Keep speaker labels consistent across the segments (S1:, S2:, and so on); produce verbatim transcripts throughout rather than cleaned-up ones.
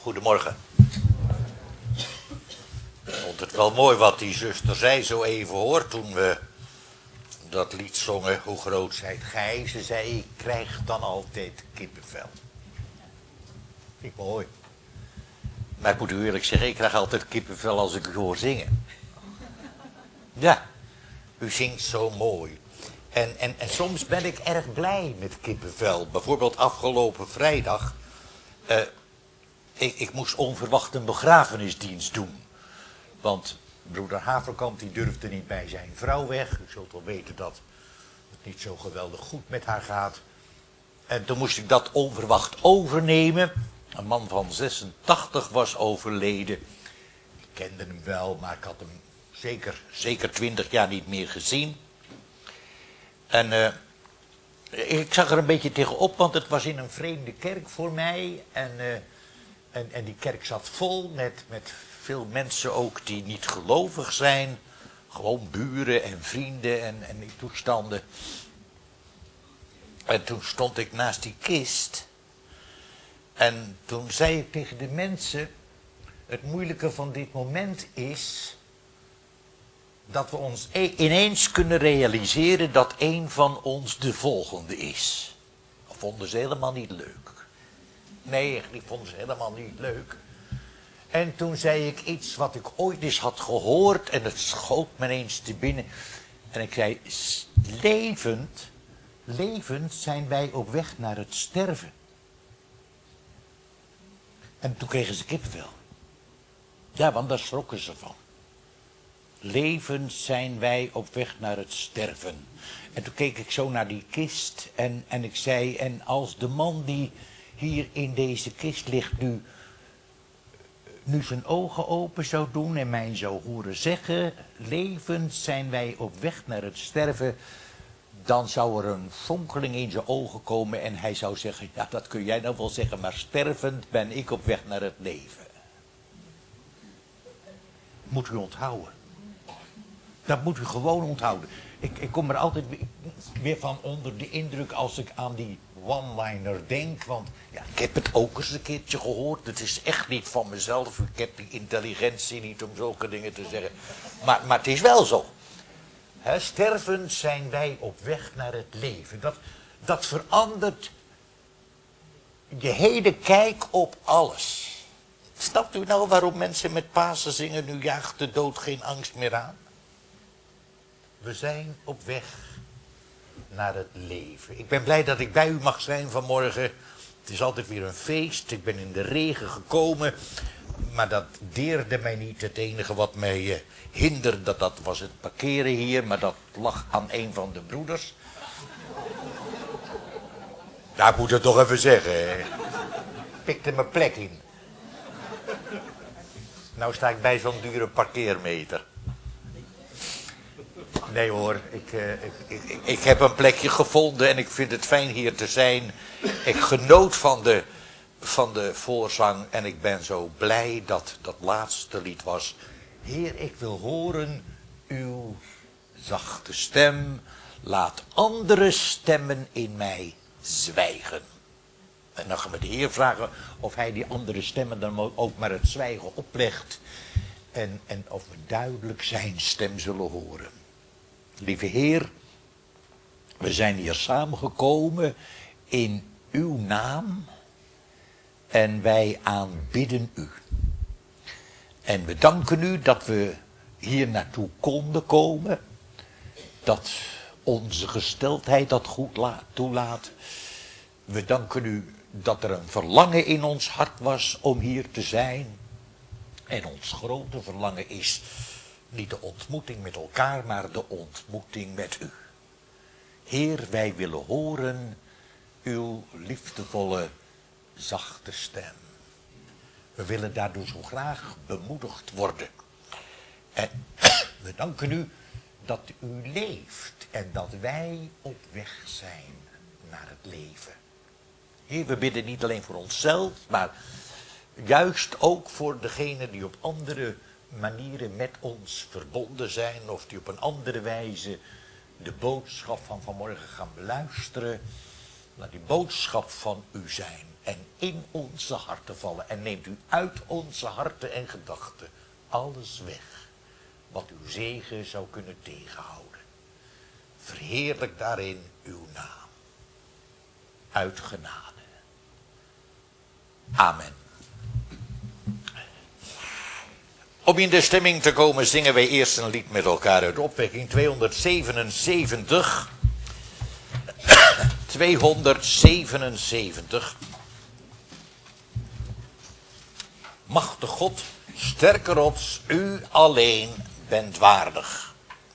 S1: Goedemorgen. Ik vond het wel mooi wat die zuster zei zo even hoor, toen we dat lied zongen. Hoe groot zijt gij? Ze zei, ik krijg dan altijd kippenvel. Vind ik mooi. Maar ik moet u eerlijk zeggen, ik krijg altijd kippenvel als ik u hoor zingen. Ja, u zingt zo mooi. En, en, en soms ben ik erg blij met kippenvel. Bijvoorbeeld afgelopen vrijdag. Uh, ik, ik moest onverwacht een begrafenisdienst doen. Want broeder Haverkamp die durfde niet bij zijn vrouw weg. U zult wel weten dat het niet zo geweldig goed met haar gaat. En toen moest ik dat onverwacht overnemen. Een man van zesentachtig was overleden. Ik kende hem wel, maar ik had hem zeker, zeker twintig jaar niet meer gezien. En uh, ik zag er een beetje tegenop, want het was in een vreemde kerk voor mij. En, uh, en, en die kerk zat vol met, met veel mensen ook die niet gelovig zijn. Gewoon buren en vrienden en, en die toestanden. En toen stond ik naast die kist. En toen zei ik tegen de mensen, het moeilijke van dit moment is dat we ons ineens kunnen realiseren dat een van ons de volgende is. Dat vonden ze helemaal niet leuk. Nee, die vonden ze helemaal niet leuk. En toen zei ik iets wat ik ooit eens had gehoord en het schoot me ineens te binnen. En ik zei, levend, levend zijn wij op weg naar het sterven. En toen kregen ze kippenvel. Ja, want daar schrokken ze van. Levend zijn wij op weg naar het sterven. En toen keek ik zo naar die kist en, en ik zei, en als de man die hier in deze kist ligt nu, nu zijn ogen open zou doen en mij zou horen zeggen, levend zijn wij op weg naar het sterven, dan zou er een fonkeling in zijn ogen komen en hij zou zeggen, ja dat kun jij nou wel zeggen, maar stervend ben ik op weg naar het leven. Moet u onthouden. Dat moet u gewoon onthouden. Ik, ik kom er altijd weer van onder de indruk als ik aan die one-liner denk. Want ja, ik heb het ook eens een keertje gehoord. Het is echt niet van mezelf. Ik heb die intelligentie niet om zulke dingen te zeggen. Maar, maar het is wel zo. He, stervend zijn wij op weg naar het leven. Dat, dat verandert je hele kijk op alles. Snapt u nou waarom mensen met Pasen zingen, nu jaagt de dood geen angst meer aan? We zijn op weg naar het leven. Ik ben blij dat ik bij u mag zijn vanmorgen. Het is altijd weer een feest. Ik ben in de regen gekomen. Maar dat deerde mij niet. Het enige wat mij uh, hinderde, dat, dat was het parkeren hier. Maar dat lag aan een van de broeders. Daar nou, moet het toch even zeggen. Ik pikte mijn plek in. Nou sta ik bij zo'n dure parkeermeter. Nee hoor, ik, uh, ik, ik, ik heb een plekje gevonden en ik vind het fijn hier te zijn. Ik genoot van de, van de voorzang en ik ben zo blij dat dat laatste lied was. Heer, ik wil horen uw zachte stem. Laat andere stemmen in mij zwijgen. En dan gaan we de Heer vragen of hij die andere stemmen dan ook maar het zwijgen oplegt. En, en of we duidelijk zijn stem zullen horen. Lieve Heer, we zijn hier samengekomen in uw naam en wij aanbidden u. En we danken u dat we hier naartoe konden komen, dat onze gesteldheid dat goed toelaat. We danken u dat er een verlangen in ons hart was om hier te zijn. En ons grote verlangen is niet de ontmoeting met elkaar, maar de ontmoeting met u. Heer, wij willen horen uw liefdevolle, zachte stem. We willen daardoor zo graag bemoedigd worden. En we danken u dat u leeft en dat wij op weg zijn naar het leven. Heer, we bidden niet alleen voor onszelf, maar juist ook voor degenen die op andere manieren met ons verbonden zijn of die op een andere wijze de boodschap van vanmorgen gaan beluisteren. Laat die boodschap van u zijn. en in onze harten vallen. En neemt u uit onze harten en gedachten alles weg wat uw zegen zou kunnen tegenhouden. Verheerlijk daarin uw naam. Uit genade. Amen. Om in de stemming te komen zingen wij eerst een lied met elkaar uit opwekking tweehonderdzevenenzeventig. tweehonderdzevenenzeventig. Machtig God, sterke rots, u alleen bent waardig.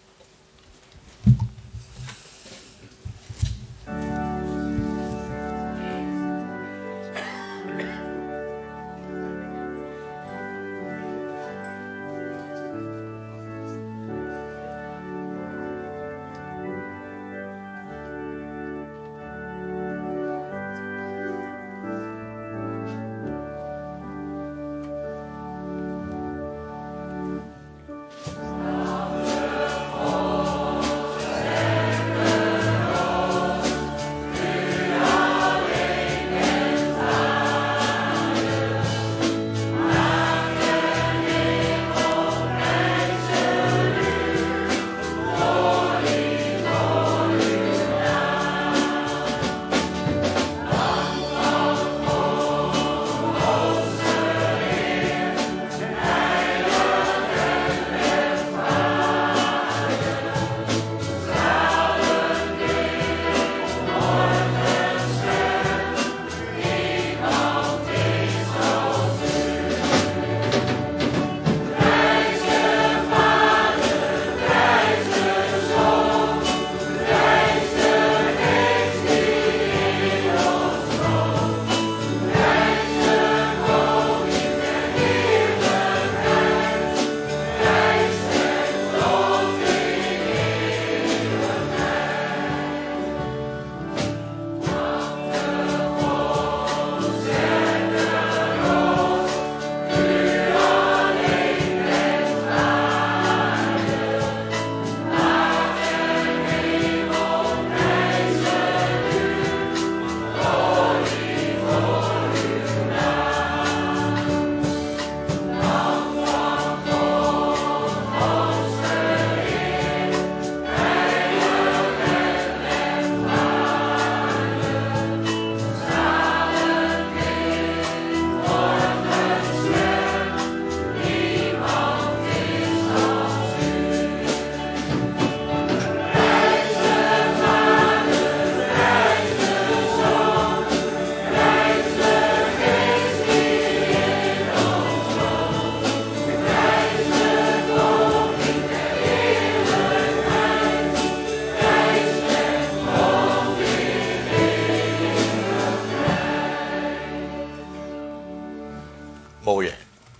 S1: Mooie.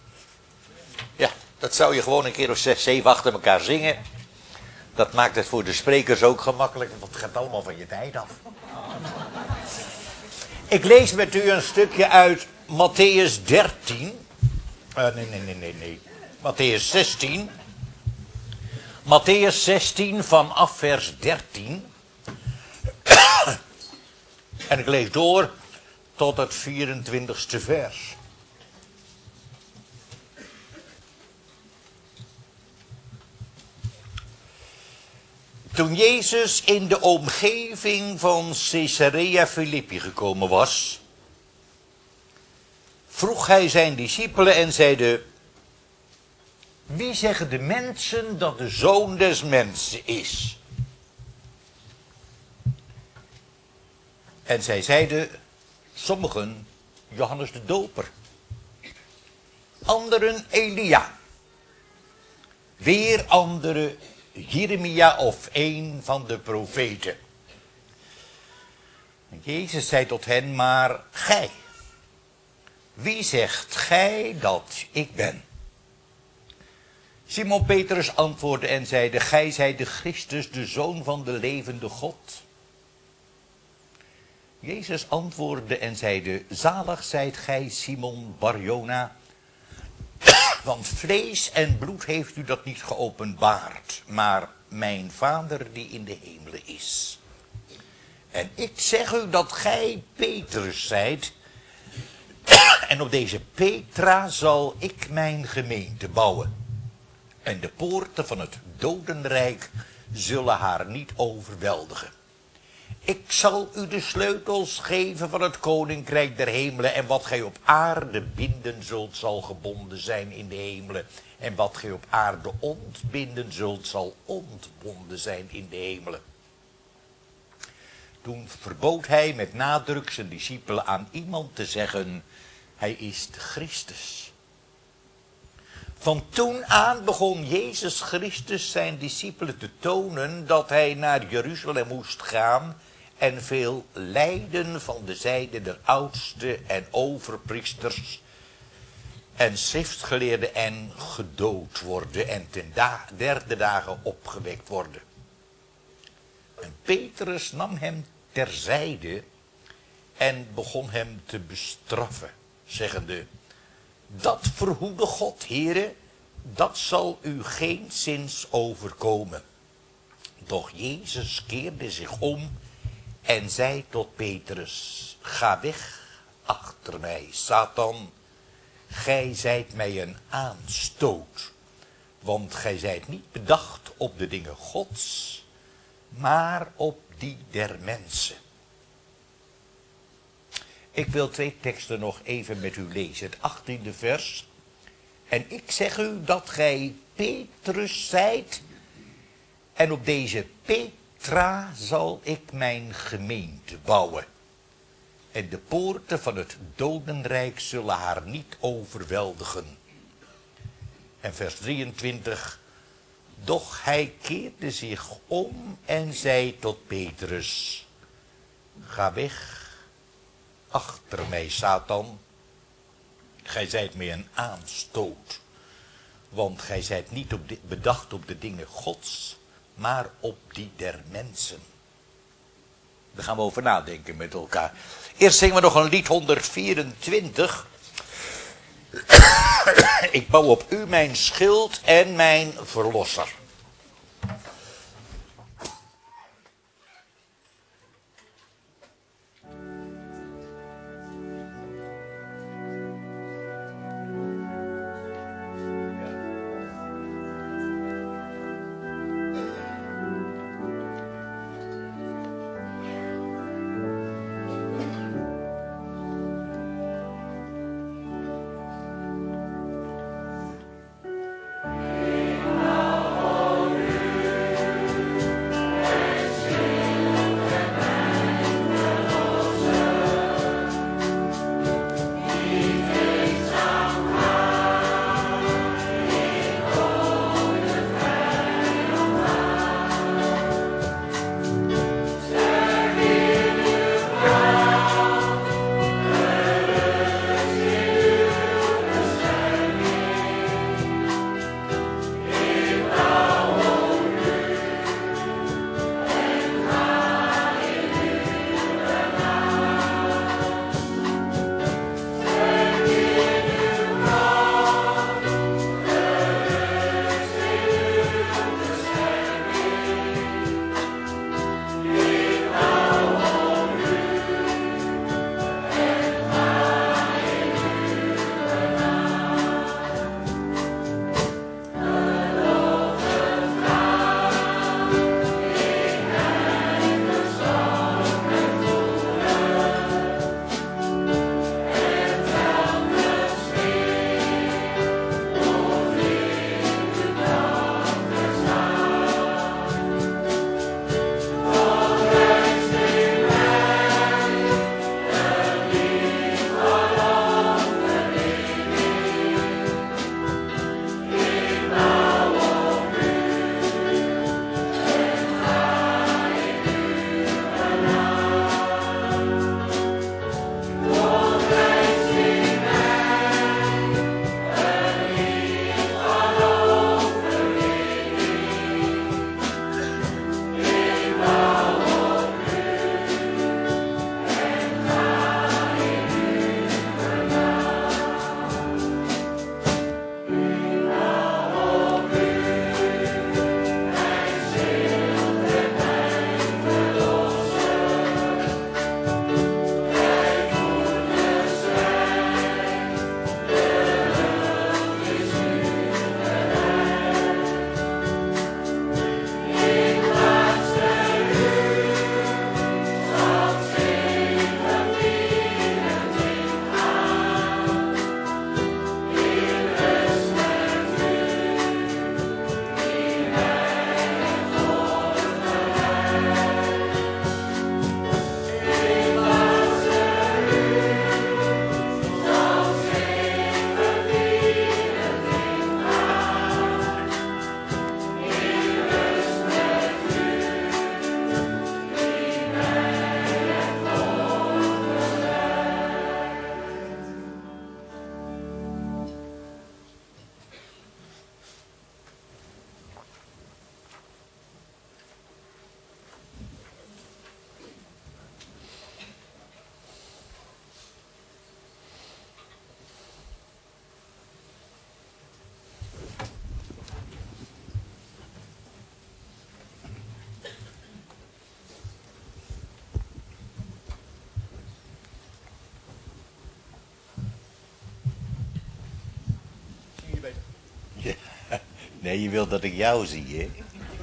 S1: Ja, dat zou je gewoon een keer of zes, zeven achter elkaar zingen. Dat maakt het voor de sprekers ook gemakkelijk, want het gaat allemaal van je tijd af. Ik lees met u een stukje uit Mattheüs dertien. Uh, nee, nee, nee, nee, nee. Mattheüs zestien. Mattheüs zestien vanaf vers dertien. En ik lees door tot het vierentwintigste vers. Toen Jezus in de omgeving van Caesarea Philippi gekomen was, vroeg hij zijn discipelen en zeide: wie zeggen de mensen dat de Zoon des Mensen is? En zij zeiden, sommigen Johannes de Doper, anderen Elia, weer anderen Jeremia of een van de profeten. En Jezus zei tot hen, maar gij, wie zegt gij dat ik ben? Simon Petrus antwoordde en zeide, gij zijt de Christus, de Zoon van de levende God. Jezus antwoordde en zeide, zalig zijt gij Simon Barjona, want vlees en bloed heeft u dat niet geopenbaard, maar mijn Vader die in de hemelen is. En ik zeg u dat gij Petrus zijt, En op deze Petra zal ik mijn gemeente bouwen. En de poorten van het dodenrijk zullen haar niet overweldigen. Ik zal u de sleutels geven van het koninkrijk der hemelen. En wat gij op aarde binden zult, zal gebonden zijn in de hemelen. En wat gij op aarde ontbinden zult, zal ontbonden zijn in de hemelen. Toen verbood hij met nadruk zijn discipelen aan iemand te zeggen: hij is de Christus. Van toen aan begon Jezus Christus zijn discipelen te tonen dat hij naar Jeruzalem moest gaan en veel lijden van de zijde der oudsten en overpriesters en schriftgeleerden en gedood worden en ten da- derde dagen opgewekt worden. En Petrus nam hem terzijde en begon hem te bestraffen, zeggende: dat verhoede God, Heere, dat zal u geenszins overkomen. Doch Jezus keerde zich om en zei tot Petrus: ga weg achter mij, Satan. Gij zijt mij een aanstoot, want gij zijt niet bedacht op de dingen Gods, maar op die der mensen. Ik wil twee teksten nog even met u lezen. Het achttiende vers. En ik zeg u dat gij Petrus zijt, en op deze Petra zal ik mijn gemeente bouwen. En de poorten van het dodenrijk zullen haar niet overweldigen. En vers drieëntwintig. Doch hij keerde zich om en zei tot Petrus: ga weg achter mij, Satan. Gij zijt mij een aanstoot, want gij zijt niet op de, bedacht op de dingen Gods, maar op die der mensen. Daar gaan we over nadenken met elkaar. Eerst zingen we nog een lied honderdvierentwintig. Ik bouw op u mijn schild en mijn verlosser.
S2: Oh
S1: Nee, je wilt dat ik jou zie, hè?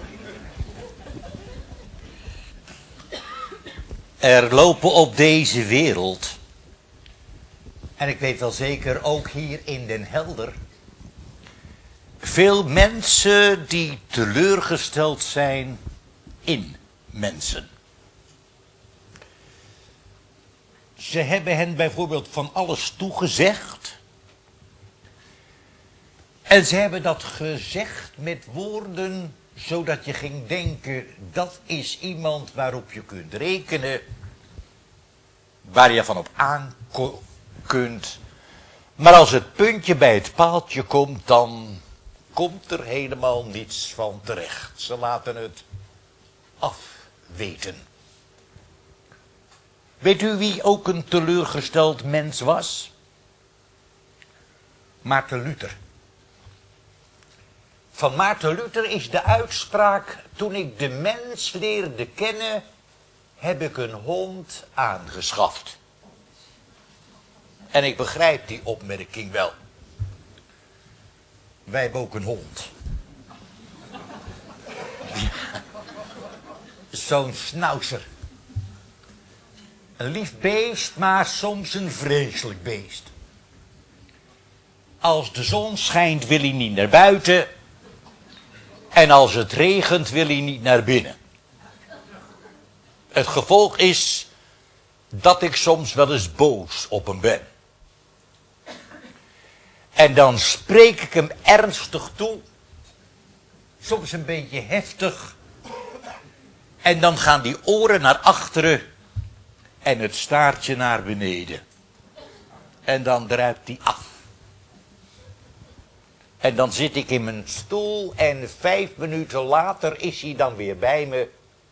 S1: Er lopen op deze wereld, en ik weet wel zeker ook hier in Den Helder, veel mensen die teleurgesteld zijn in mensen. Ze hebben hen bijvoorbeeld van alles toegezegd. En ze hebben dat gezegd met woorden, zodat je ging denken, dat is iemand waarop je kunt rekenen, waar je van op aan kunt. Maar als het puntje bij het paaltje komt, dan komt er helemaal niets van terecht. Ze laten het afweten. Weet u wie ook een teleurgesteld mens was? Maarten Luther. Van Maarten Luther is de uitspraak, toen ik de mens leerde kennen, heb ik een hond aangeschaft. En ik begrijp die opmerking wel. Wij hebben ook een hond. Ja. Zo'n schnauzer. Een lief beest, maar soms een vreselijk beest. Als de zon schijnt wil hij niet naar buiten. En als het regent wil hij niet naar binnen. Het gevolg is dat ik soms wel eens boos op hem ben. En dan spreek ik hem ernstig toe. Soms een beetje heftig. En dan gaan die oren naar achteren. En het staartje naar beneden. En dan druipt hij af. En dan zit ik in mijn stoel en vijf minuten later is hij dan weer bij me.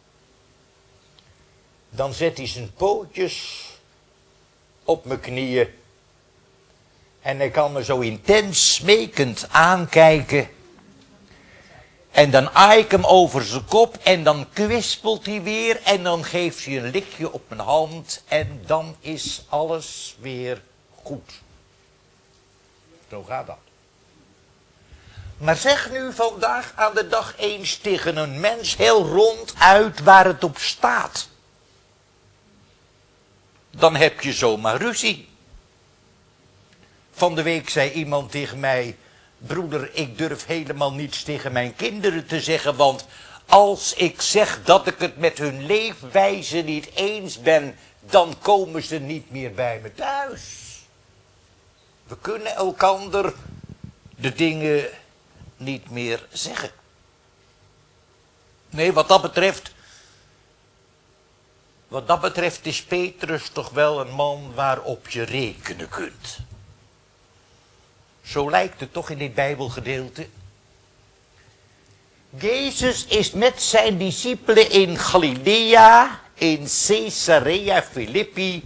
S1: Dan zet hij zijn pootjes op mijn knieën. En hij kan me zo intens smekend aankijken. En dan aai ik hem over zijn kop en dan kwispelt hij weer. En dan geeft hij een likje op mijn hand. En dan is alles weer goed. Zo gaat dat. Maar zeg nu vandaag aan de dag eens tegen een mens heel ronduit waar het op staat. Dan heb je zomaar ruzie. Van de week zei iemand tegen mij, broeder, ik durf helemaal niets tegen mijn kinderen te zeggen, want als ik zeg dat ik het met hun leefwijze niet eens ben, dan komen ze niet meer bij me thuis. We kunnen elkander de dingen niet meer zeggen. Nee, wat dat betreft, wat dat betreft is Petrus toch wel een man waarop je rekenen kunt. Zo lijkt het toch in dit Bijbelgedeelte. Jezus is met zijn discipelen in Galilea, in Caesarea Philippi.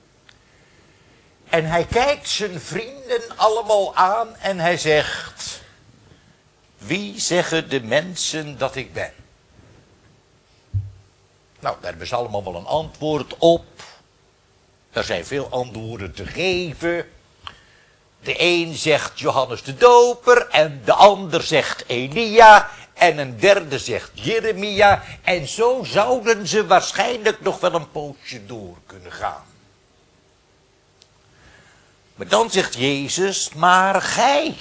S1: En hij kijkt zijn vrienden allemaal aan en hij zegt, wie zeggen de mensen dat ik ben? Nou, daar hebben ze allemaal wel een antwoord op. Er zijn veel antwoorden te geven. De een zegt Johannes de Doper en de ander zegt Elia en een derde zegt Jeremia. En zo zouden ze waarschijnlijk nog wel een poosje door kunnen gaan. Maar dan zegt Jezus, maar gij,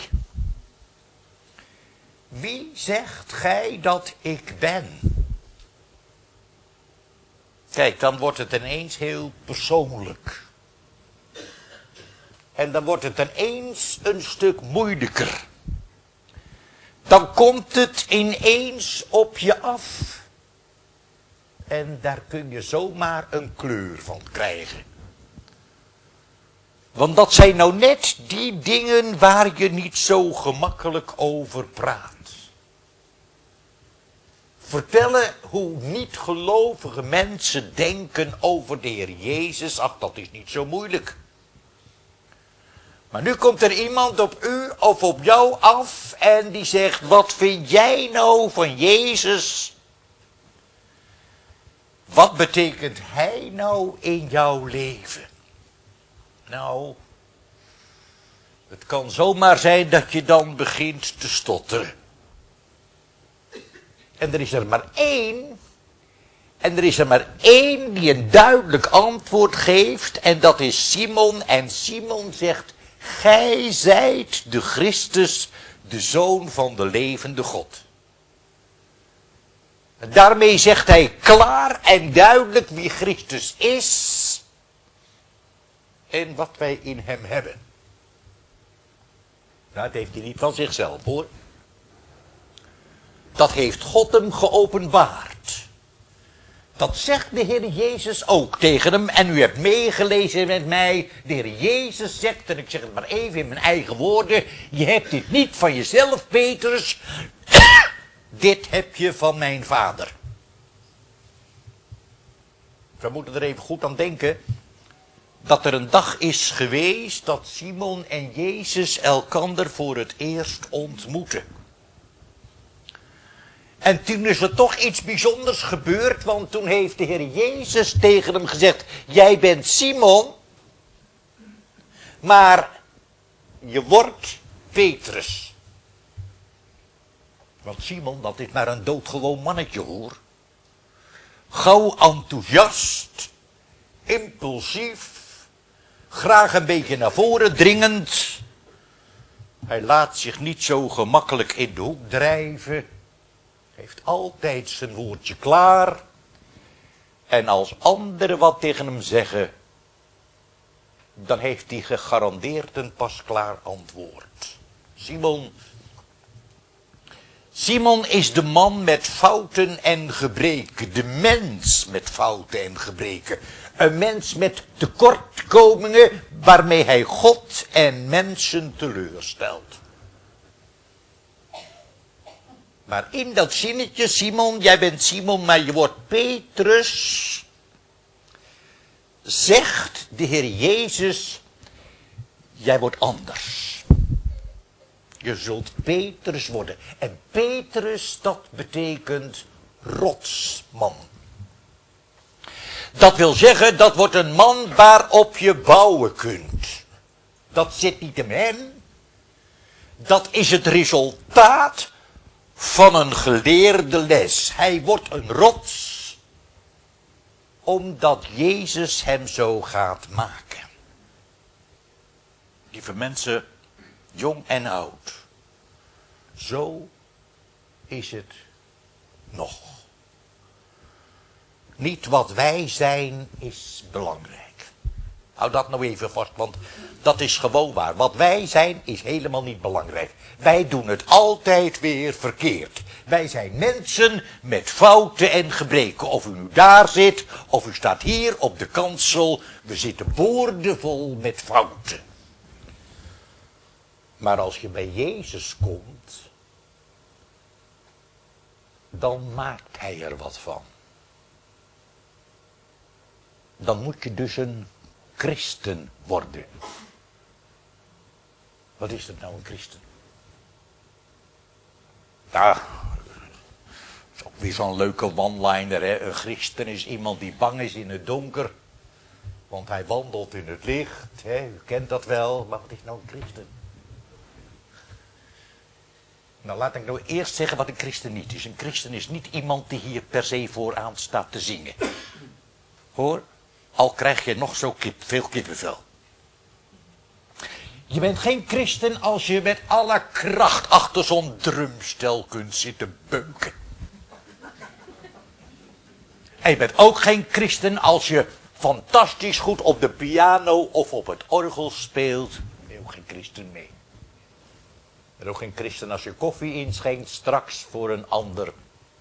S1: wie zegt gij dat ik ben? Kijk, dan wordt het ineens heel persoonlijk. En dan wordt het ineens een stuk moeilijker. Dan komt het ineens op je af. En daar kun je zomaar een kleur van krijgen. Want dat zijn nou net die dingen waar je niet zo gemakkelijk over praat. Vertellen hoe niet-gelovige mensen denken over de Heer Jezus, ach, dat is niet zo moeilijk. Maar nu komt er iemand op u of op jou af en die zegt, wat vind jij nou van Jezus? Wat betekent hij nou in jouw leven? Nou, het kan zomaar zijn dat je dan begint te stotteren. En er is er maar één. En er is er maar één die een duidelijk antwoord geeft. En dat is Simon. En Simon zegt, gij zijt de Christus, de Zoon van de levende God. En daarmee zegt hij klaar en duidelijk wie Christus is. En wat wij in hem hebben. Nou, dat heeft hij niet van zichzelf, hoor. Dat heeft God hem geopenbaard. Dat zegt de Heer Jezus ook tegen hem. En u hebt meegelezen met mij. De Heer Jezus zegt, en ik zeg het maar even in mijn eigen woorden. Je hebt dit niet van jezelf, Petrus. Dit heb je van mijn Vader. We moeten er even goed aan denken. Dat er een dag is geweest dat Simon en Jezus elkander voor het eerst ontmoeten. En toen is er toch iets bijzonders gebeurd, want toen heeft de Heer Jezus tegen hem gezegd, jij bent Simon, maar je wordt Petrus. Want Simon, dat is maar een doodgewoon mannetje, hoor. Gauw enthousiast, impulsief, graag een beetje naar voren dringend. Hij laat zich niet zo gemakkelijk in de hoek drijven. Heeft altijd zijn woordje klaar. En als anderen wat tegen hem zeggen, dan heeft hij gegarandeerd een pasklaar antwoord. Simon. Simon is de man met fouten en gebreken. De mens met fouten en gebreken. Een mens met tekortkomingen waarmee hij God en mensen teleurstelt. Maar in dat zinnetje, Simon, jij bent Simon, maar je wordt Petrus, zegt de Heer Jezus, jij wordt anders. Je zult Petrus worden. En Petrus, dat betekent rotsman. Dat wil zeggen, dat wordt een man waarop je bouwen kunt. Dat zit niet in hem. Dat is het resultaat van een geleerde les. Hij wordt een rots, omdat Jezus hem zo gaat maken. Lieve mensen, jong en oud, zo is het nog. Niet wat wij zijn is belangrijk. Hou dat nou even vast, want dat is gewoon waar. Wat wij zijn is helemaal niet belangrijk. Wij doen het altijd weer verkeerd. Wij zijn mensen met fouten en gebreken. Of u nu daar zit, of u staat hier op de kansel. We zitten boordevol met fouten. Maar als je bij Jezus komt, dan maakt hij er wat van. Dan moet je dus een christen worden. Wat is dat nou, een christen? Ja, dat is ook weer zo'n leuke one-liner, hè. Een christen is iemand die bang is in het donker. Want hij wandelt in het licht, hè. U kent dat wel, maar wat is nou een christen? Nou, laat ik nou eerst zeggen wat een christen niet is. Een christen is niet iemand die hier per se vooraan staat te zingen. Hoor, al krijg je nog zo kip, veel kippenvel. Je bent geen christen als je met alle kracht achter zo'n drumstel kunt zitten beuken. En je bent ook geen christen als je fantastisch goed op de piano of op het orgel speelt. Ben je ook geen christen mee. Je bent ook geen christen als je koffie inschenkt straks voor een ander.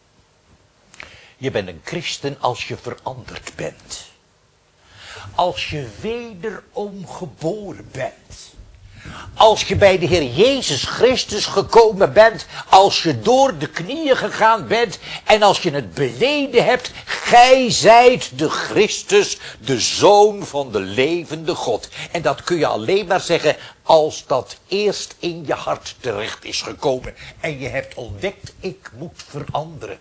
S1: Je bent een christen als je veranderd bent. Als je wederom geboren bent. Als je bij de Heer Jezus Christus gekomen bent, als je door de knieën gegaan bent en als je het beleden hebt, gij zijt de Christus, de Zoon van de levende God. En dat kun je alleen maar zeggen als dat eerst in je hart terecht is gekomen en je hebt ontdekt, ik moet veranderen.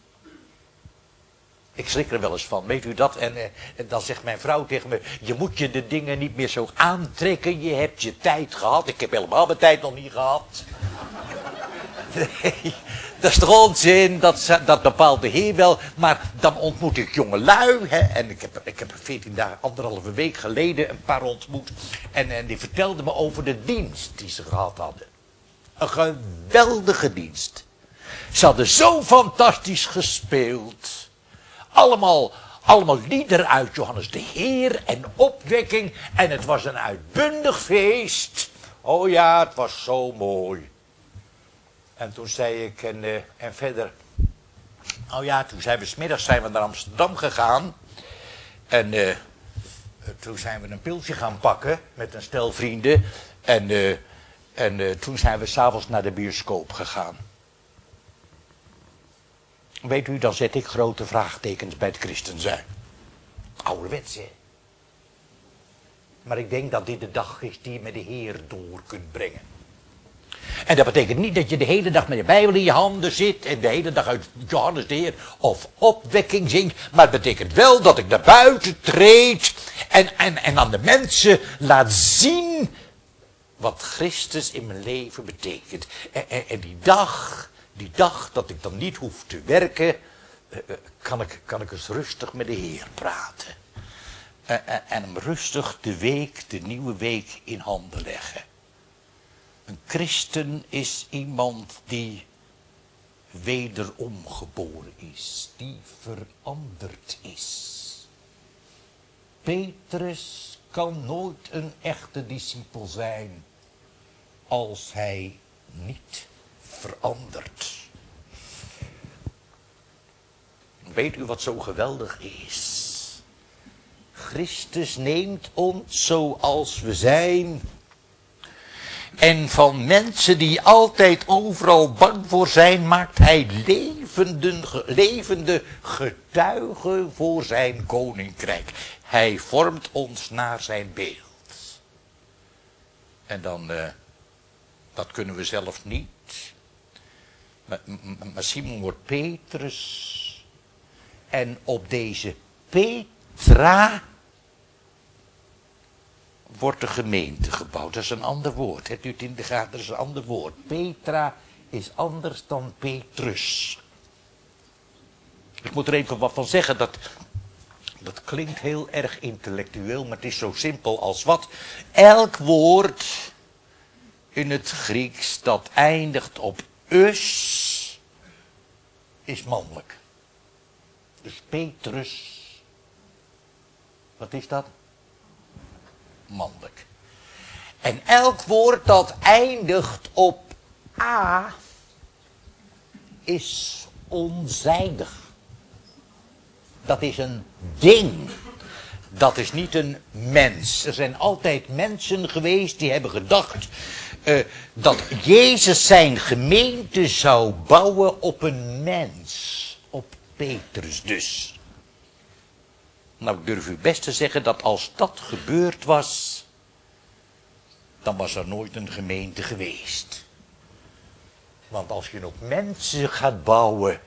S1: Ik schrik er wel eens van, weet u dat? En, en dan zegt mijn vrouw tegen me, je moet je de dingen niet meer zo aantrekken. Je hebt je tijd gehad. Ik heb helemaal mijn tijd nog niet gehad. Nee, dat is toch onzin, dat, dat bepaalt de Heer wel. Maar dan ontmoet ik jongelui. Hè, en ik heb, ik heb veertien dagen, anderhalve week geleden een paar ontmoet. En, en die vertelden me over de dienst die ze gehad hadden. Een geweldige dienst. Ze hadden zo fantastisch gespeeld. Allemaal, allemaal liederen uit Johannes de Heer en opwekking. En het was een uitbundig feest. Oh ja, het was zo mooi. En toen zei ik, en, uh, en verder. Oh ja, toen zijn we 's middags zijn we naar Amsterdam gegaan. En uh, toen zijn we een pilsje gaan pakken met een stel vrienden. En, uh, en uh, toen zijn we 's avonds naar de bioscoop gegaan. Weet u, dan zet ik grote vraagtekens bij het christen zijn. Ouderwets, hè. Maar ik denk dat dit de dag is die je met de Heer door kunt brengen. En dat betekent niet dat je de hele dag met je Bijbel in je handen zit en de hele dag uit Johannes de Heer of opwekking zingt. Maar het betekent wel dat ik naar buiten treed en, en, en aan de mensen laat zien wat Christus in mijn leven betekent. En, en, en die dag, die dag dat ik dan niet hoef te werken, kan ik, kan ik eens rustig met de Heer praten. En, en, en hem rustig de week, de nieuwe week in handen leggen. Een christen is iemand die wederom geboren is, die veranderd is. Petrus kan nooit een echte discipel zijn als hij niet verandert. Weet u wat zo geweldig is? Christus neemt ons zoals we zijn. En van mensen die altijd overal bang voor zijn, maakt hij levende, levende getuigen voor zijn koninkrijk. Hij vormt ons naar zijn beeld. En dan, uh, dat kunnen we zelf niet. Maar, maar Simon wordt Petrus. En op deze Petra wordt de gemeente gebouwd. Dat is een ander woord. Hebt u het in de gaten? Dat is een ander woord. Petra is anders dan Petrus. Ik moet er even wat van zeggen. Dat, dat klinkt heel erg intellectueel, maar het is zo simpel als wat. Elk woord in het Grieks dat eindigt op us is mannelijk. Dus Petrus, wat is dat? Mannelijk. En elk woord dat eindigt op a is onzijdig. Dat is een ding. Dat is niet een mens. Er zijn altijd mensen geweest die hebben gedacht uh, dat Jezus zijn gemeente zou bouwen op een mens. Op Petrus dus. Nou, ik durf u best te zeggen dat als dat gebeurd was, dan was er nooit een gemeente geweest. Want als je op mensen gaat bouwen,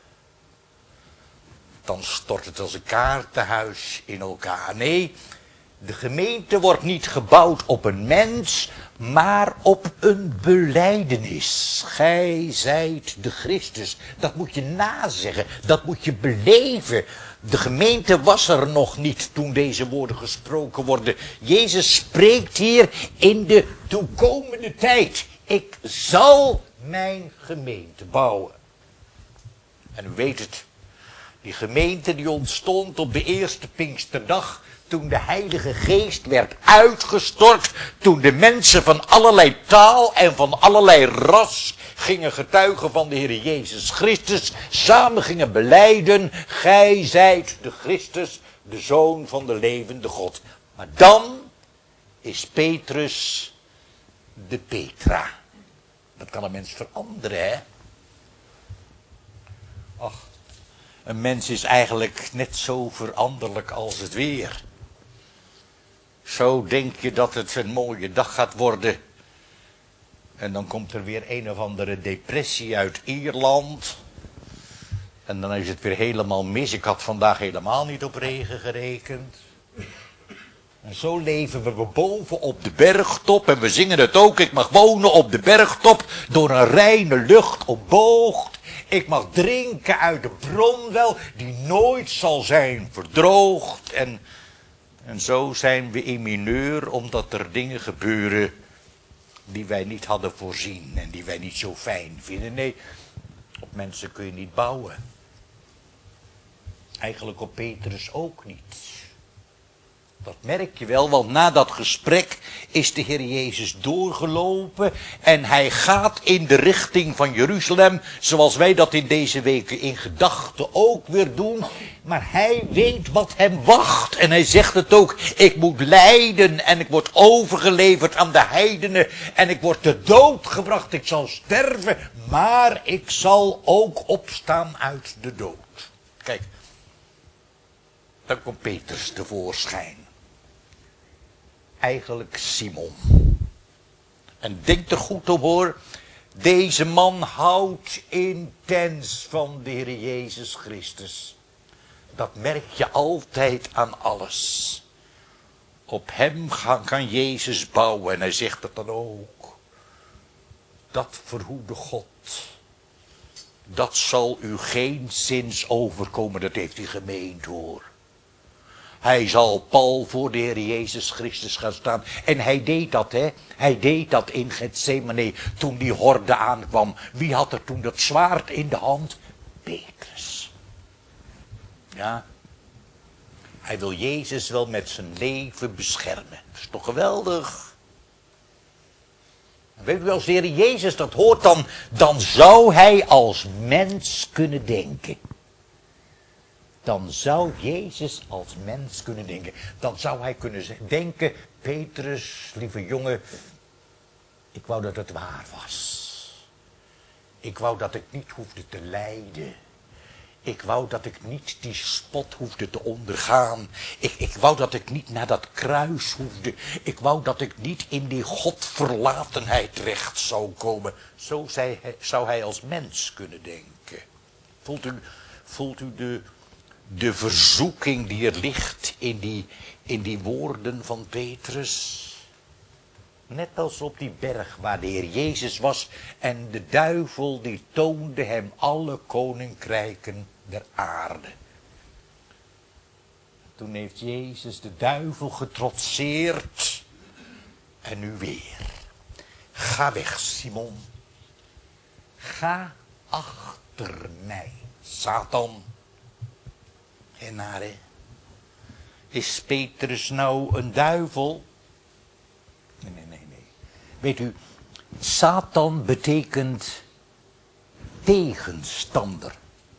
S1: dan stort het als een kaartenhuis in elkaar. Nee, de gemeente wordt niet gebouwd op een mens, maar op een belijdenis. Gij zijt de Christus. Dat moet je nazeggen, dat moet je beleven. De gemeente was er nog niet toen deze woorden gesproken worden. Jezus spreekt hier in de toekomende tijd. Ik zal mijn gemeente bouwen. En u weet het. Die gemeente die ontstond op de eerste Pinksterdag, toen de Heilige Geest werd uitgestort, toen de mensen van allerlei taal en van allerlei ras gingen getuigen van de Heer Jezus Christus, samen gingen belijden, gij zijt de Christus, de Zoon van de levende God. Maar dan is Petrus de Petra. Dat kan een mens veranderen, hè? Ach. Een mens is eigenlijk net zo veranderlijk als het weer. Zo denk je dat het een mooie dag gaat worden. En dan komt er weer een of andere depressie uit Ierland. En dan is het weer helemaal mis. Ik had vandaag helemaal niet op regen gerekend. En zo leven we boven op de bergtop en we zingen het ook. Ik mag wonen op de bergtop door een reine lucht omboogd. Ik mag drinken uit de bron wel die nooit zal zijn verdroogd. En, en zo zijn we in mineur omdat er dingen gebeuren die wij niet hadden voorzien en die wij niet zo fijn vinden. Nee, op mensen kun je niet bouwen. Eigenlijk op Petrus ook niet. Dat merk je wel, want na dat gesprek is de Heer Jezus doorgelopen en hij gaat in de richting van Jeruzalem, zoals wij dat in deze weken in gedachten ook weer doen. Maar hij weet wat hem wacht en hij zegt het ook, ik moet lijden en ik word overgeleverd aan de heidenen en ik word ter dood gebracht, ik zal sterven, maar ik zal ook opstaan uit de dood. Kijk, dan komt Petrus tevoorschijn. Eigenlijk Simon. En denk er goed op hoor. Deze man houdt intens van de Heer Jezus Christus. Dat merk je altijd aan alles. Op hem kan Jezus bouwen. En hij zegt het dan ook. Dat verhoede God. Dat zal u geen zins overkomen. Dat heeft hij gemeend hoor. Hij zal pal voor de Heer Jezus Christus gaan staan. En hij deed dat, hè. Hij deed dat in Getsemane toen die horde aankwam. Wie had er toen dat zwaard in de hand? Petrus. Ja. Hij wil Jezus wel met zijn leven beschermen. Dat is toch geweldig. Weet u, als de Heer Jezus dat hoort, dan, dan zou hij als mens kunnen denken. Dan zou Jezus als mens kunnen denken. Dan zou hij kunnen denken, Petrus, lieve jongen, ik wou dat het waar was. Ik wou dat ik niet hoefde te lijden. Ik wou dat ik niet die spot hoefde te ondergaan. Ik, ik wou dat ik niet naar dat kruis hoefde. Ik wou dat ik niet in die godverlatenheid terecht zou komen. Zo zei hij, zou hij als mens kunnen denken. Voelt u, voelt u de... De verzoeking die er ligt in die, in die woorden van Petrus. Net als op die berg waar de Heer Jezus was en de duivel die toonde hem alle koninkrijken der aarde. Toen heeft Jezus de duivel getrotseerd en nu weer. Ga weg Simon. Ga achter mij, Satan. En naar, hè? Is Petrus nou een duivel? Nee, nee, nee, nee. Weet u, Satan betekent tegenstander.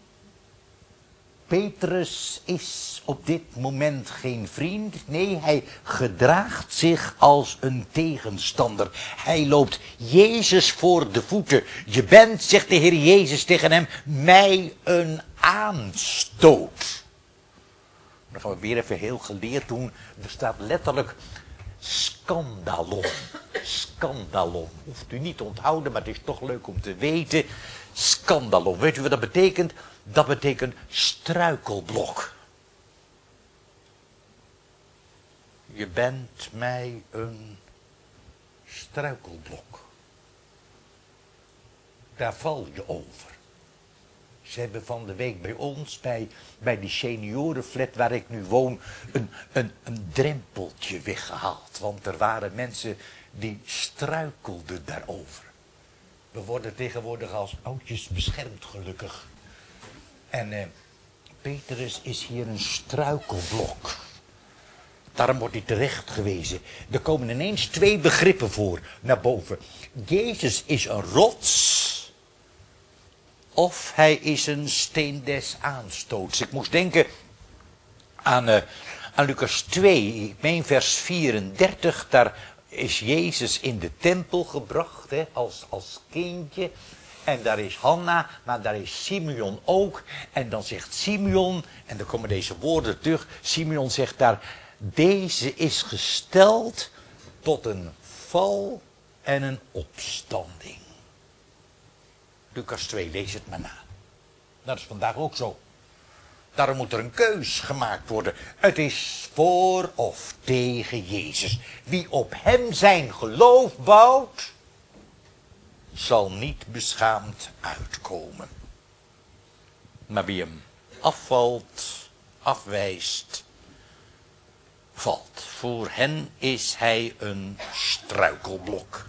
S1: Petrus is op dit moment geen vriend. Nee, hij gedraagt zich als een tegenstander. Hij loopt Jezus voor de voeten. Je bent, zegt de Heer Jezus tegen hem, mij een aanstoot. Dan gaan we weer even heel geleerd doen. Er staat letterlijk scandalon. Scandalon. Hoeft u niet te onthouden, maar het is toch leuk om te weten. Scandalon. Weet u wat dat betekent? Dat betekent struikelblok. Je bent mij een struikelblok. Daar val je over. Ze hebben van de week bij ons, bij, bij die seniorenflat waar ik nu woon, een, een, een drempeltje weggehaald. Want er waren mensen die struikelden daarover. We worden tegenwoordig als oudjes beschermd, gelukkig. En eh, Petrus is hier een struikelblok. Daarom wordt hij terecht gewezen. Er komen ineens twee begrippen voor naar boven. Jezus is een rots. Of hij is een steen des aanstoots. Ik moest denken aan, uh, aan Lucas twee, ik meen vers vierendertig. Daar is Jezus in de tempel gebracht, hè, als, als kindje. En daar is Hanna, maar daar is Simeon ook. En dan zegt Simeon, en dan komen deze woorden terug. Simeon zegt daar, deze is gesteld tot een val en een opstanding. Lucas twee, lees het maar na. Dat is vandaag ook zo. Daarom moet er een keus gemaakt worden. Het is voor of tegen Jezus. Wie op hem zijn geloof bouwt, zal niet beschaamd uitkomen. Maar wie hem afvalt, afwijst, valt. Voor hen is hij een struikelblok.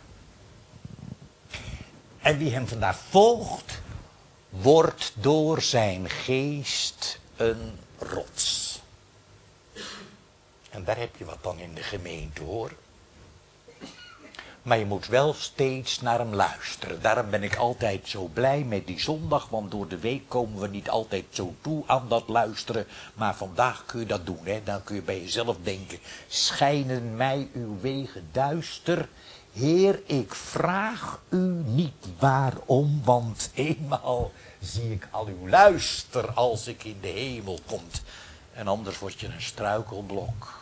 S1: En wie hem vandaag volgt, wordt door zijn geest een rots. En daar heb je wat dan in de gemeente, hoor. Maar je moet wel steeds naar hem luisteren. Daarom ben ik altijd zo blij met die zondag. Want door de week komen we niet altijd zo toe aan dat luisteren. Maar vandaag kun je dat doen. Hè? Dan kun je bij jezelf denken. Schijnen mij uw wegen duister. Heer, ik vraag u niet waarom. Want eenmaal zie ik al uw luister als ik in de hemel kom. En anders word je een struikelblok.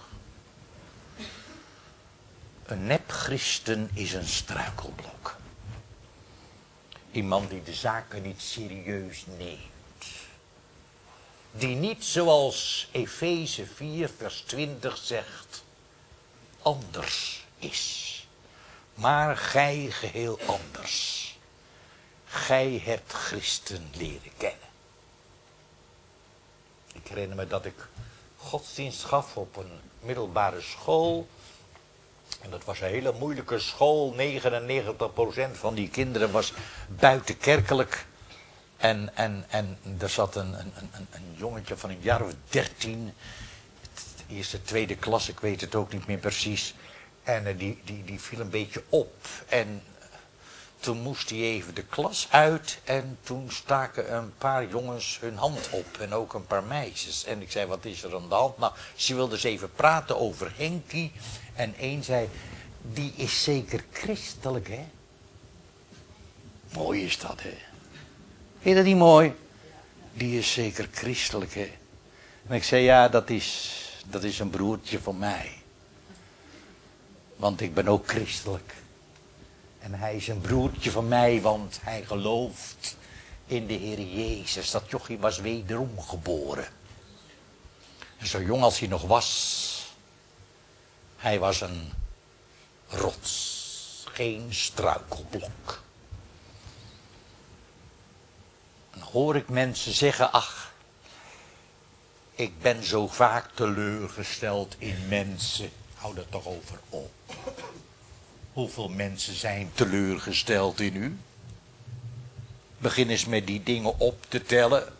S1: Een nepchristen is een struikelblok. Iemand die de zaken niet serieus neemt. Die niet zoals Efeze vier vers twintig zegt, anders is. Maar gij geheel anders. Gij hebt Christen leren kennen. Ik herinner me dat ik godsdienst gaf op een middelbare school. En dat was een hele moeilijke school. negenennegentig procent van die kinderen was buitenkerkelijk. En, en, en er zat een, een, een, een jongetje van een jaar of dertien. Eerste, tweede klas, ik weet het ook niet meer precies. En uh, die, die, die viel een beetje op. En toen moest hij even de klas uit. En toen staken een paar jongens hun hand op. En ook een paar meisjes. En ik zei, wat is er aan de hand? Nou, ze wilden eens even praten over Henkie. En één zei, die is zeker christelijk, hè? Mooi is dat, hè? Vind je dat niet mooi? Die is zeker christelijk, hè? En ik zei, ja, dat is, dat is een broertje van mij. Want ik ben ook christelijk. En hij is een broertje van mij, want hij gelooft in de Heer Jezus. Dat jochie was wederom geboren. En zo jong als hij nog was, hij was een rots. Geen struikelblok. Dan hoor ik mensen zeggen, ach, ik ben zo vaak teleurgesteld in mensen. Hou dat toch over op. Hoeveel mensen zijn teleurgesteld in u? Begin eens met die dingen op te tellen.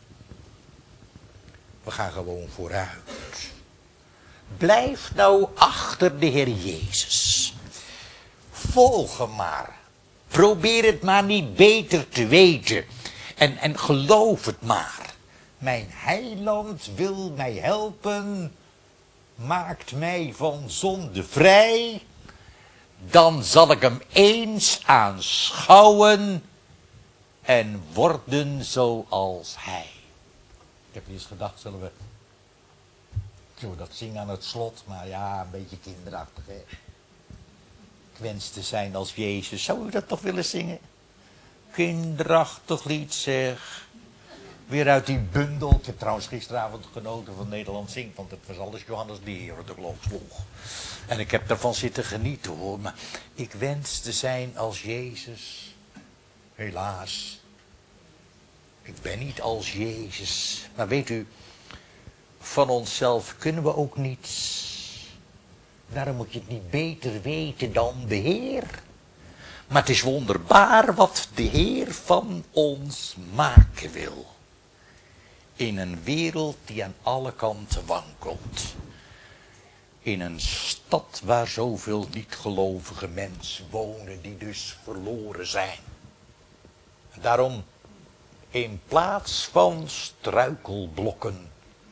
S1: We gaan gewoon vooruit. Blijf nou achter de Heer Jezus. Volg hem maar. Probeer het maar niet beter te weten. En, en geloof het maar. Mijn heiland wil mij helpen. Maakt mij van zonde vrij. Dan zal ik hem eens aanschouwen. En worden zoals hij. Ik heb eens gedacht, zullen we, zullen we dat zingen aan het slot? Maar ja, een beetje kinderachtig, hè. Ik wens te zijn als Jezus. Zou u dat toch willen zingen? Kinderachtig lied, zeg. Weer uit die bundel. Ik heb trouwens gisteravond genoten van Nederland Zingt. Want het was alles Johannes de Heer, de klok sloeg. En ik heb ervan zitten genieten, hoor. Maar ik wens te zijn als Jezus. Helaas. Ik ben niet als Jezus. Maar weet u, van onszelf kunnen we ook niets. Daarom moet je het niet beter weten dan de Heer. Maar het is wonderbaar wat de Heer van ons maken wil. In een wereld die aan alle kanten wankelt. In een stad waar zoveel niet-gelovige mensen wonen die dus verloren zijn. Daarom, in plaats van struikelblokken,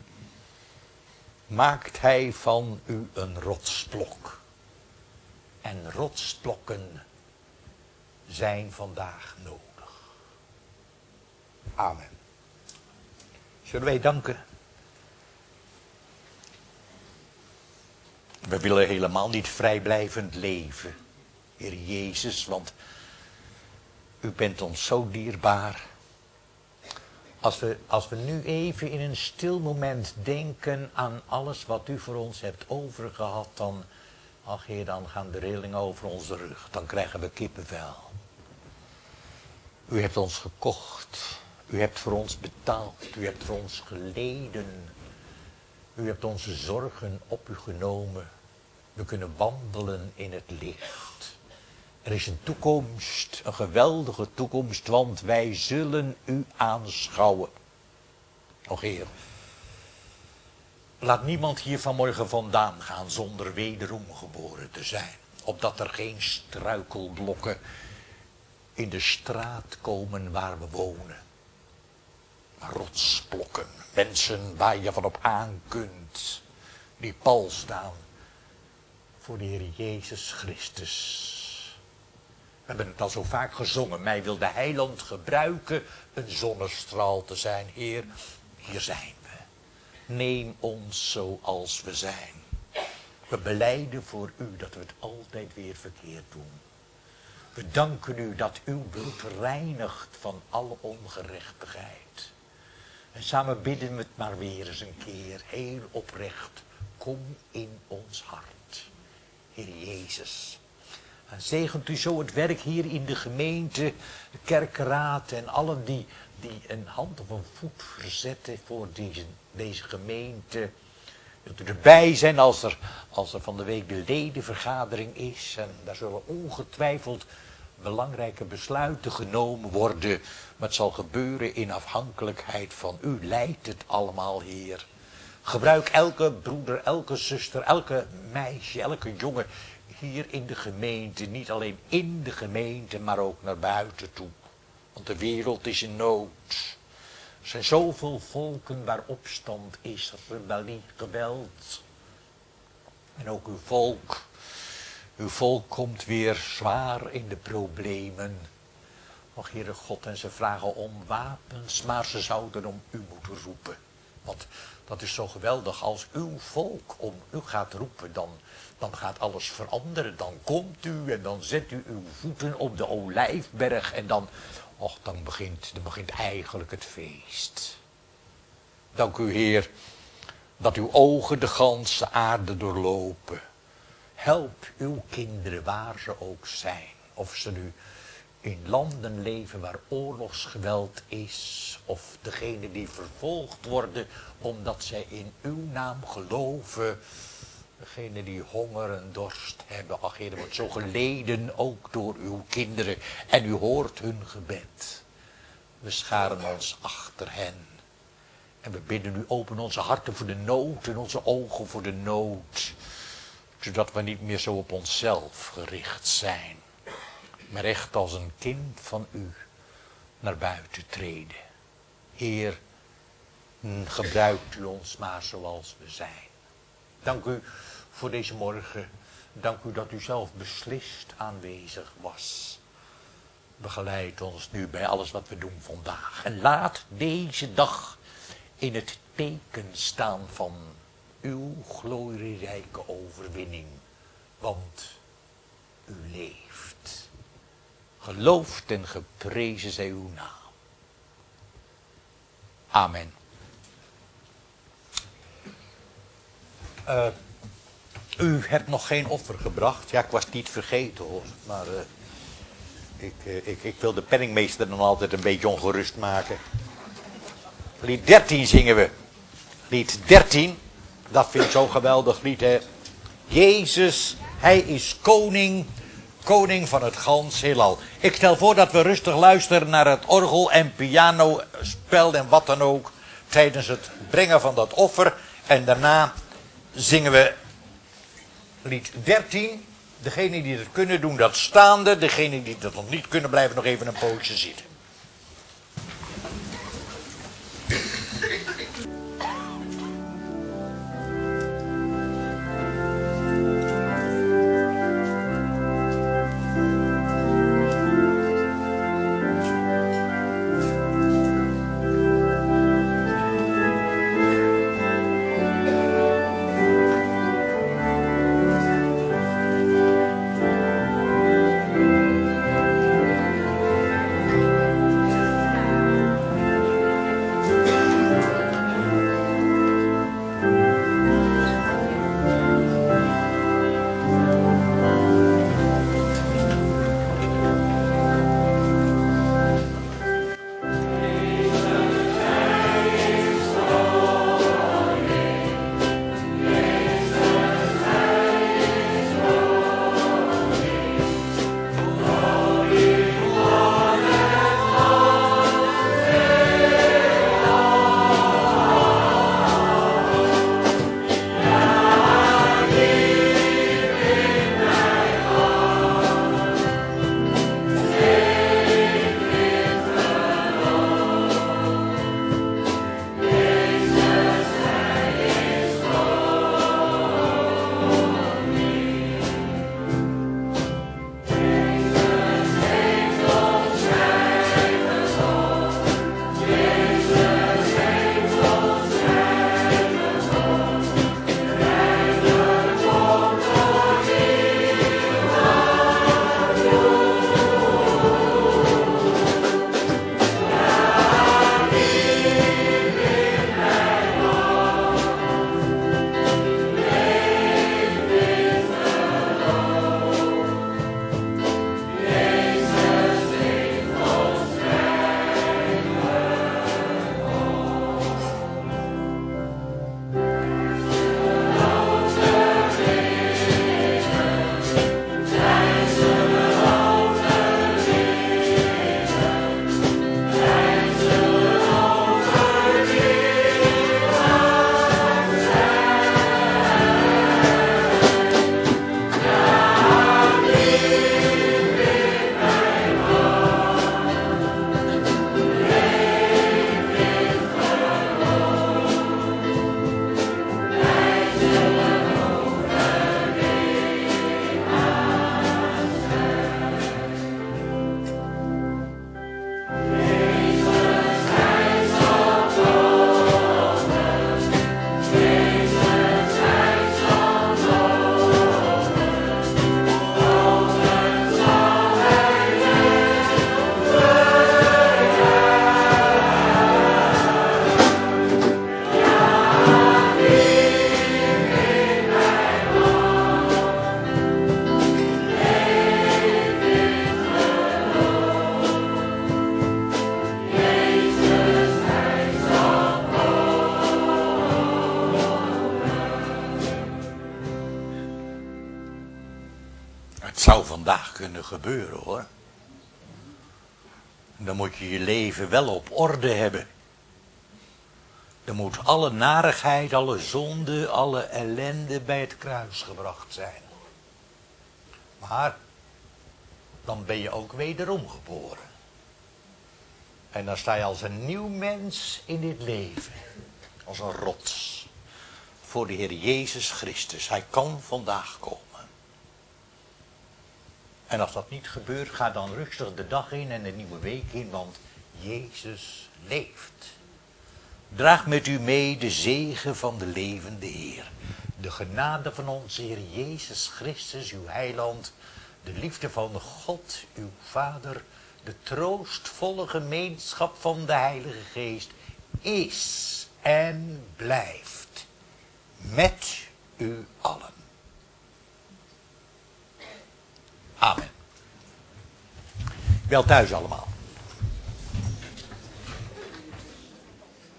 S1: maakt hij van u een rotsblok. En rotsblokken zijn vandaag nodig. Amen. Zullen wij danken? We willen helemaal niet vrijblijvend leven, Heer Jezus, want u bent ons zo dierbaar. Als we, als we nu even in een stil moment denken aan alles wat u voor ons hebt overgehad, dan, ach Heer, dan gaan de rillingen over onze rug. Dan krijgen we kippenvel. U hebt ons gekocht. U hebt voor ons betaald. U hebt voor ons geleden. U hebt onze zorgen op u genomen. We kunnen wandelen in het licht. Er is een toekomst, een geweldige toekomst, want wij zullen u aanschouwen. O Heer, laat niemand hier vanmorgen vandaan gaan zonder wederom geboren te zijn. Opdat er geen struikelblokken in de straat komen waar we wonen. Maar rotsblokken, mensen waar je van op aan kunt, die pal staan voor de Heer Jezus Christus. We hebben het al zo vaak gezongen. Mij wil de heiland gebruiken een zonnestraal te zijn. Heer, hier zijn we. Neem ons zoals we zijn. We belijden voor u dat we het altijd weer verkeerd doen. We danken u dat uw bloed reinigt van alle ongerechtigheid. En samen bidden we het maar weer eens een keer, heel oprecht. Kom in ons hart, Heer Jezus. En zegent u zo het werk hier in de gemeente, de kerkenraad en allen die, die een hand of een voet verzetten voor deze, deze gemeente. Wilt u erbij zijn als er, als er van de week de ledenvergadering is. En daar zullen ongetwijfeld belangrijke besluiten genomen worden. Maar het zal gebeuren in afhankelijkheid van u. Leidt het allemaal, Heer. Gebruik elke broeder, elke zuster, elke meisje, elke jongen hier in de gemeente. Niet alleen in de gemeente, maar ook naar buiten toe. Want de wereld is in nood. Er zijn zoveel volken waar opstand is, rebellie, geweld. En ook uw volk. Uw volk komt weer zwaar in de problemen. Och, Heere God, en ze vragen om wapens, maar ze zouden om u moeten roepen. Want dat is zo geweldig, als uw volk om u gaat roepen, dan, dan gaat alles veranderen. Dan komt u en dan zet u uw voeten op de Olijfberg en dan, och, dan begint, dan begint eigenlijk het feest. Dank u, Heer, dat uw ogen de ganse aarde doorlopen. Help uw kinderen waar ze ook zijn. Of ze nu in landen leven waar oorlogsgeweld is. Of degene die vervolgd worden omdat zij in uw naam geloven. Degene die honger en dorst hebben. Ach, Heer, er wordt zo geleden ook door uw kinderen. En u hoort hun gebed. We scharen ons achter hen. En we bidden u, open onze harten voor de nood en onze ogen voor de nood. Zodat we niet meer zo op onszelf gericht zijn. Maar echt als een kind van u naar buiten treden. Heer, gebruikt u ons maar zoals we zijn. Dank u voor deze morgen. Dank u dat u zelf beslist aanwezig was. Begeleid ons nu bij alles wat we doen vandaag. En laat deze dag in het teken staan van uw glorierijke overwinning. Want u leeft. Geloofd en geprezen zij uw naam. Amen. Uh, u hebt nog geen offer gebracht. Ja, ik was het niet vergeten hoor. Maar uh, ik, uh, ik, ik wil de penningmeester dan altijd een beetje ongerust maken. Lied dertien zingen we. Lied dertien. Dat vind ik zo'n geweldig lied, hè. Jezus, hij is koning. Koning van het gans heelal. Ik stel voor dat we rustig luisteren naar het orgel en pianospel en wat dan ook. Tijdens het brengen van dat offer. En daarna zingen we lied dertien. Degenen die het kunnen doen dat staande. Degenen die dat nog niet kunnen blijven nog even een poosje zitten. kunnen gebeuren hoor. Dan moet je je leven wel op orde hebben. Dan moet alle narigheid, alle zonde, alle ellende bij het kruis gebracht zijn. Maar dan ben je ook wederom geboren. En dan sta je als een nieuw mens in dit leven. Als een rots. Voor de Heer Jezus Christus. Hij kan vandaag komen. En als dat niet gebeurt, ga dan rustig de dag in en de nieuwe week in. Want Jezus leeft. Draag met u mee de zegen van de levende Heer. De genade van onze Heer Jezus Christus, uw heiland. De liefde van God, uw Vader. De troostvolle gemeenschap van de Heilige Geest. Is en blijft met u allen. Amen. Wel thuis allemaal.